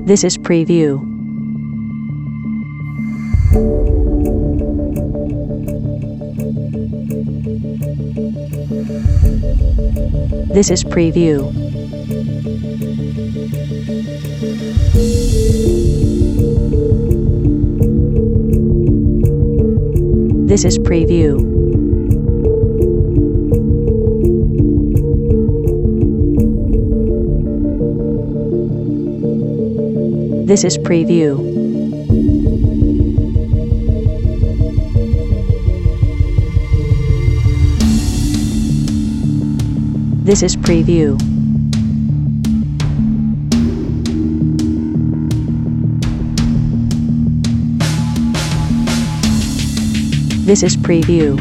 This is preview. This is preview. This is preview. This is preview. This is preview. This is preview.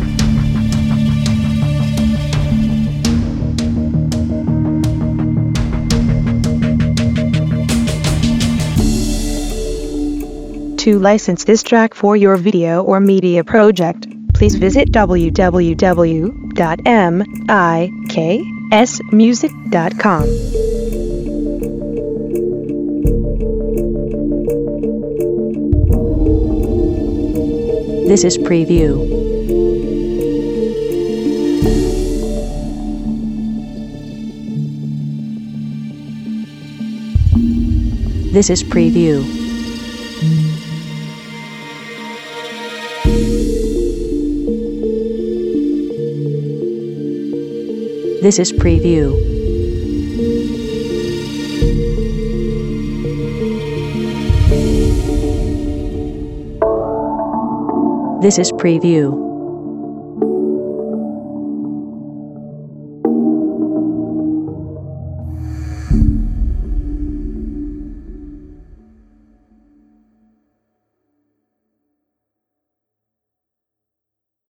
To license this track for your video or media project, please visit www.miksmusic.com. This is preview. This is preview. This is preview. This is preview.